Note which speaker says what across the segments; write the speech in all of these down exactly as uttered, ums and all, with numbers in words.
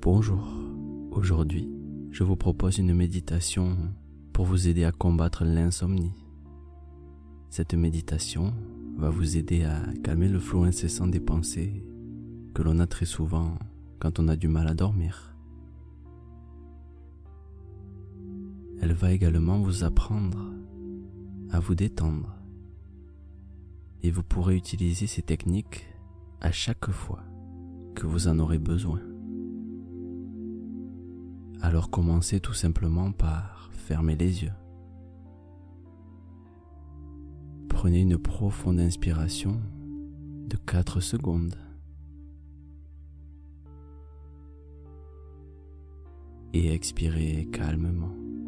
Speaker 1: Bonjour, aujourd'hui je vous propose une méditation pour vous aider à combattre l'insomnie. Cette méditation va vous aider à calmer le flot incessant des pensées que l'on a très souvent quand on a du mal à dormir. Elle va également vous apprendre à vous détendre et vous pourrez utiliser ces techniques à chaque fois que vous en aurez besoin. Alors commencez tout simplement par fermer les yeux. Prenez une profonde inspiration de quatre secondes. Et expirez calmement.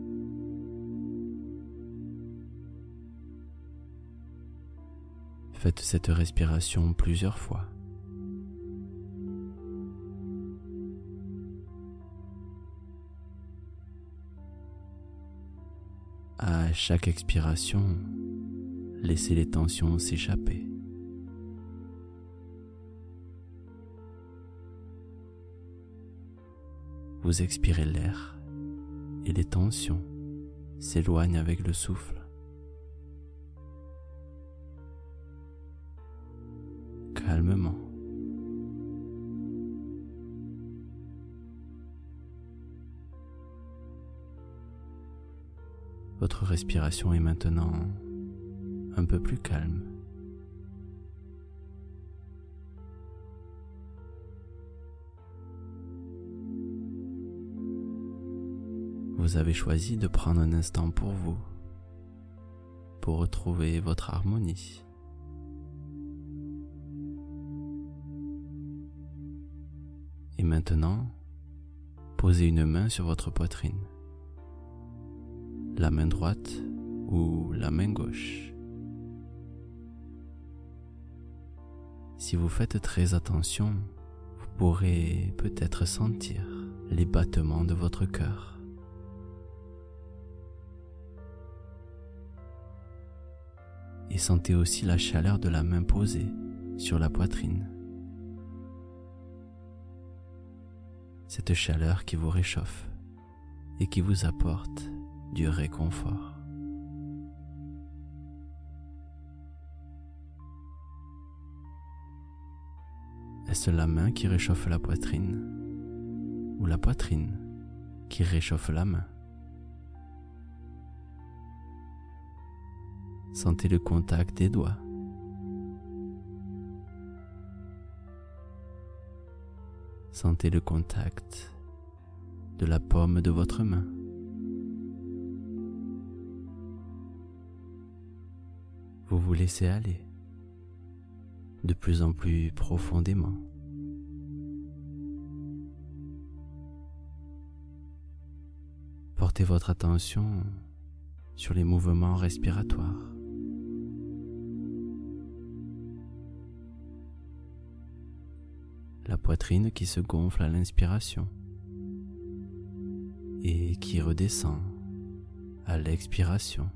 Speaker 1: Faites cette respiration plusieurs fois. À chaque expiration, laissez les tensions s'échapper. Vous expirez l'air et les tensions s'éloignent avec le souffle. Calmement. Votre respiration est maintenant un peu plus calme. Vous avez choisi de prendre un instant pour vous, pour retrouver votre harmonie. Et maintenant, posez une main sur votre poitrine, la main droite ou la main gauche. Si vous faites très attention, vous pourrez peut-être sentir les battements de votre cœur. Et sentez aussi la chaleur de la main posée sur la poitrine. Cette chaleur qui vous réchauffe et qui vous apporte du réconfort. Est-ce la main qui réchauffe la poitrine ou la poitrine qui réchauffe la main? Sentez le contact des doigts. Sentez le contact de la paume de votre main. Vous vous laissez aller de plus en plus profondément. Portez votre attention sur les mouvements respiratoires. La poitrine qui se gonfle à l'inspiration et qui redescend à l'expiration.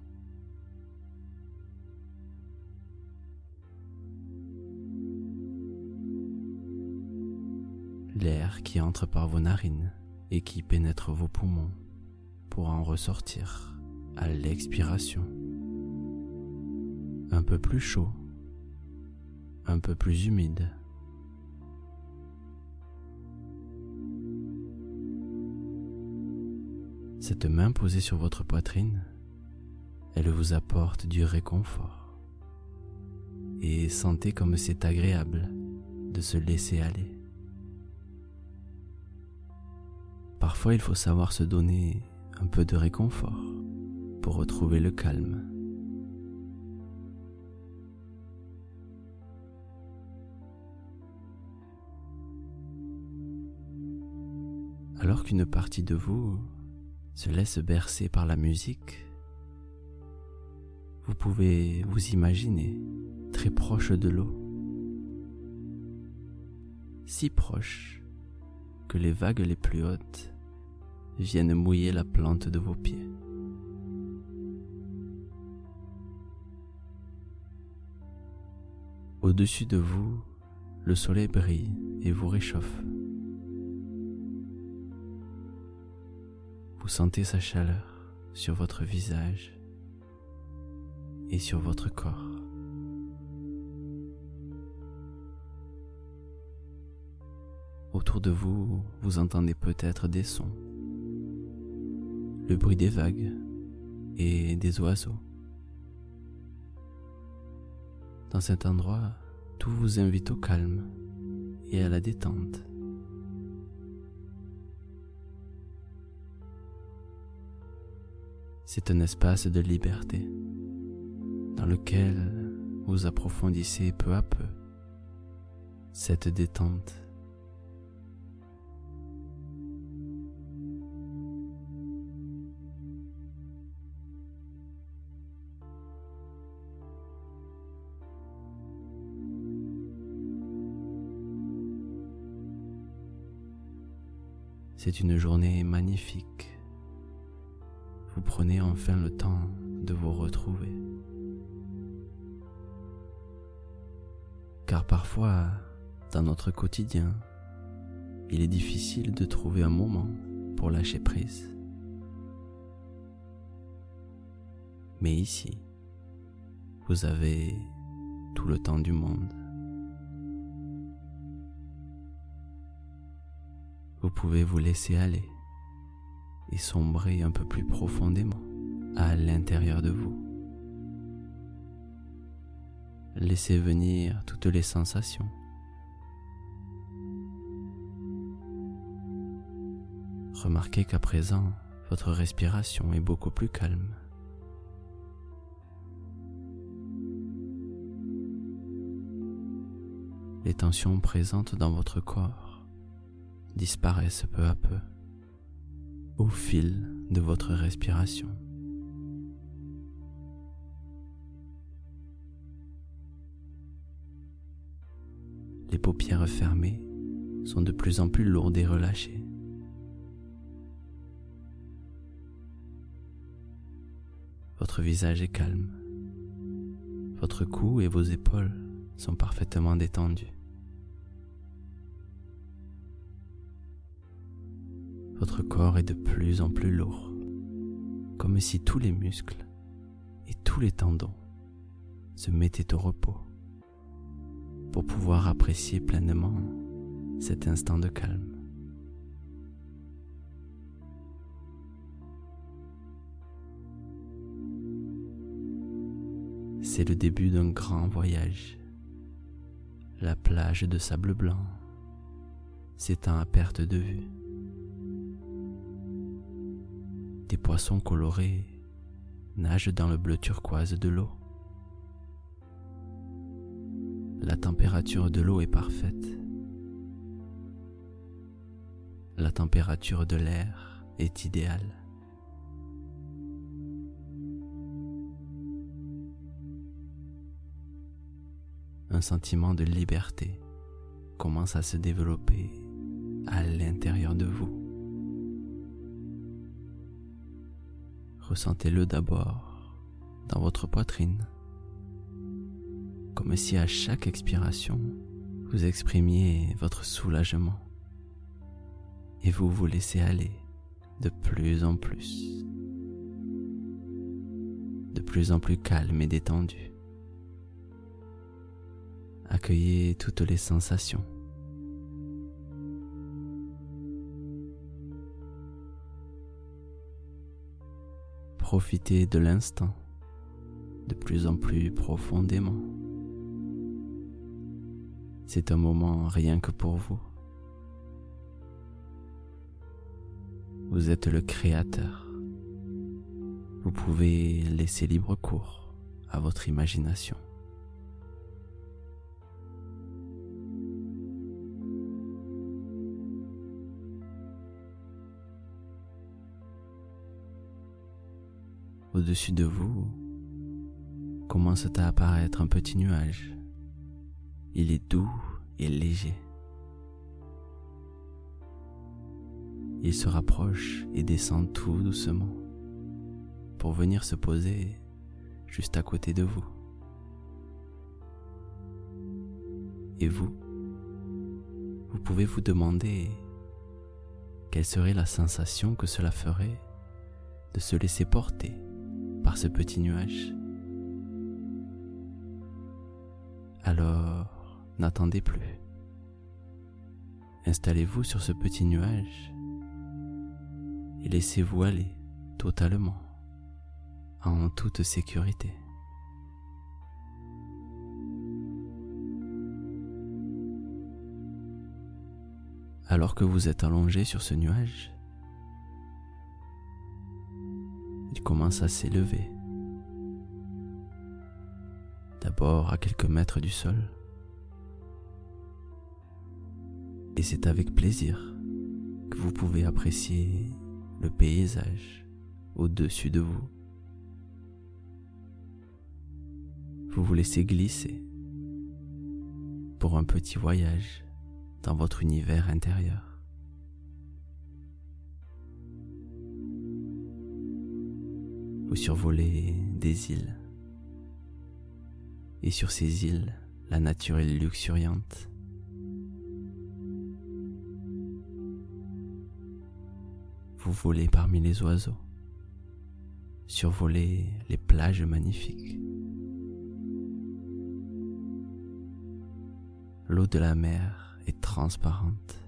Speaker 1: L'air qui entre par vos narines et qui pénètre vos poumons pour en ressortir à l'expiration. Un peu plus chaud, un peu plus humide. Cette main posée sur votre poitrine, elle vous apporte du réconfort. Et sentez comme c'est agréable de se laisser aller. Parfois, il faut savoir se donner un peu de réconfort pour retrouver le calme. Alors qu'une partie de vous se laisse bercer par la musique, vous pouvez vous imaginer très proche de l'eau, si proche que les vagues les plus hautes viennent mouiller la plante de vos pieds. Au-dessus de vous, le soleil brille et vous réchauffe. Vous sentez sa chaleur sur votre visage et sur votre corps. Autour de vous, vous entendez peut-être des sons, le bruit des vagues et des oiseaux. Dans cet endroit, tout vous invite au calme et à la détente. C'est un espace de liberté dans lequel vous approfondissez peu à peu cette détente. C'est une journée magnifique. Vous prenez enfin le temps de vous retrouver. Car parfois, dans notre quotidien, il est difficile de trouver un moment pour lâcher prise. Mais ici, vous avez tout le temps du monde. Vous pouvez vous laisser aller et sombrer un peu plus profondément à l'intérieur de vous. Laissez venir toutes les sensations. Remarquez qu'à présent, votre respiration est beaucoup plus calme. Les tensions présentes dans votre corps disparaissent peu à peu au fil de votre respiration. Les paupières fermées sont de plus en plus lourdes et relâchées. Votre visage est calme. Votre cou et vos épaules sont parfaitement détendus. Votre corps est de plus en plus lourd, comme si tous les muscles et tous les tendons se mettaient au repos pour pouvoir apprécier pleinement cet instant de calme. C'est le début d'un grand voyage. La plage de sable blanc s'étend à perte de vue. Des poissons colorés nagent dans le bleu turquoise de l'eau. La température de l'eau est parfaite. La température de l'air est idéale. Un sentiment de liberté commence à se développer à l'intérieur de vous. Ressentez-le d'abord dans votre poitrine, comme si à chaque expiration, vous exprimiez votre soulagement et vous vous laissez aller de plus en plus, de plus en plus calme et détendu. Accueillez toutes les sensations. Profitez de l'instant de plus en plus profondément. C'est un moment rien que pour vous. Vous êtes le créateur. Vous pouvez laisser libre cours à votre imagination. Au-dessus de vous commence à apparaître un petit nuage. Il est doux et léger. Il se rapproche et descend tout doucement pour venir se poser juste à côté de vous. Et vous, vous pouvez vous demander quelle serait la sensation que cela ferait de se laisser porter par ce petit nuage. Alors, n'attendez plus. Installez-vous sur ce petit nuage et laissez-vous aller totalement, en toute sécurité. Alors que vous êtes allongé sur ce nuage, il commence à s'élever. D'abord à quelques mètres du sol. Et c'est avec plaisir que vous pouvez apprécier le paysage au-dessus de vous. Vous vous laissez glisser pour un petit voyage dans votre univers intérieur. Vous survolez des îles. Et sur ces îles, la nature est luxuriante. Vous volez parmi les oiseaux, survolez les plages magnifiques. L'eau de la mer est transparente,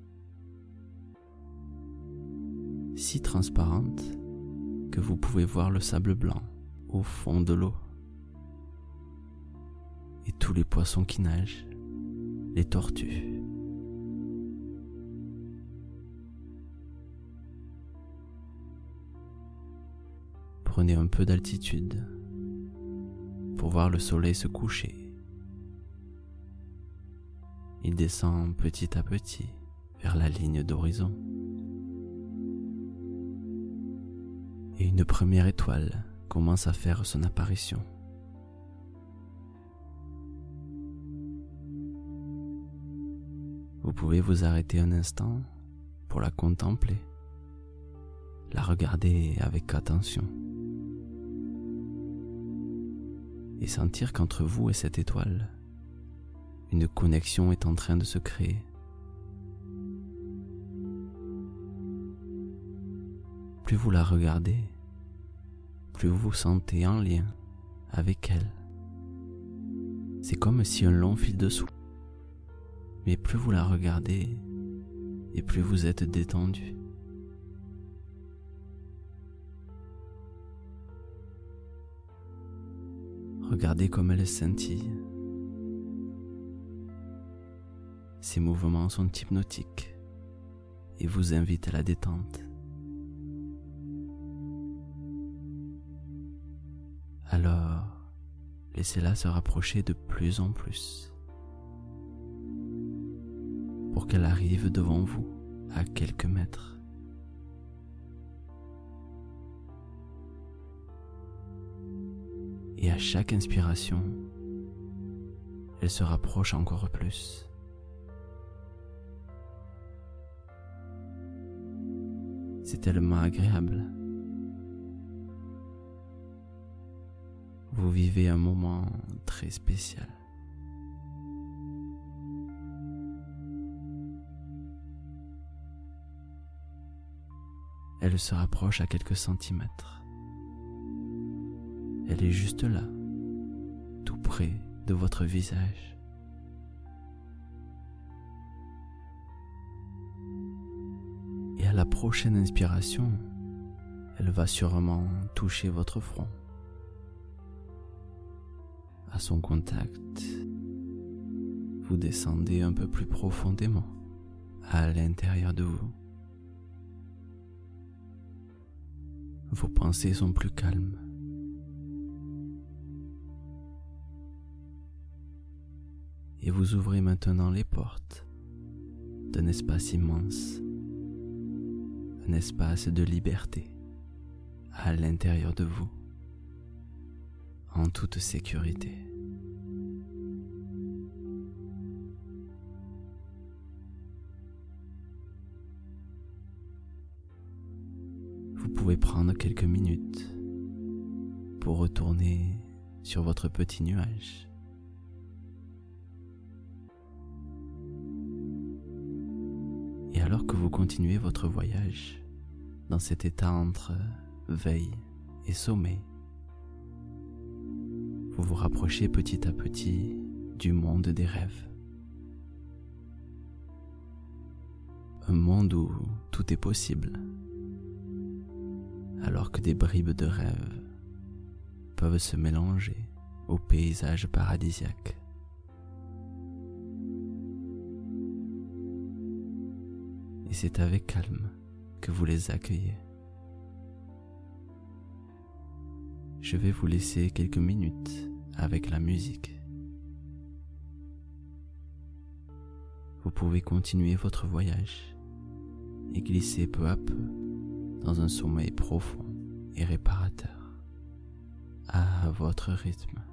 Speaker 1: si transparente que vous pouvez voir le sable blanc au fond de l'eau et tous les poissons qui nagent, les tortues. Prenez un peu d'altitude pour voir le soleil se coucher. Il descend petit à petit vers la ligne d'horizon. Et une première étoile commence à faire son apparition. Vous pouvez vous arrêter un instant pour la contempler, la regarder avec attention et sentir qu'entre vous et cette étoile, une connexion est en train de se créer. Plus vous la regardez, plus vous vous sentez en lien avec elle. C'est comme si un long fil de soie. Mais plus vous la regardez, et plus vous êtes détendu. Regardez comme elle scintille. Ses mouvements sont hypnotiques et vous invitent à la détente. Alors, laissez-la se rapprocher de plus en plus, pour qu'elle arrive devant vous à quelques mètres. Et à chaque inspiration, elle se rapproche encore plus. C'est tellement agréable. Vous vivez un moment très spécial. Elle se rapproche à quelques centimètres. Elle est juste là, tout près de votre visage. Et à la prochaine inspiration, elle va sûrement toucher votre front. À son contact, vous descendez un peu plus profondément à l'intérieur de vous. Vos pensées sont plus calmes. Et vous ouvrez maintenant les portes d'un espace immense, un espace de liberté à l'intérieur de vous, en toute sécurité. Vous pouvez prendre quelques minutes pour retourner sur votre petit nuage. Et alors que vous continuez votre voyage dans cet état entre veille et sommeil. Vous vous rapprochez petit à petit du monde des rêves. Un monde où tout est possible, alors que des bribes de rêve peuvent se mélanger aux paysages paradisiaques. Et c'est avec calme que vous les accueillez. Je vais vous laisser quelques minutes avec la musique. Vous pouvez continuer votre voyage et glisser peu à peu dans un sommeil profond et réparateur, à votre rythme.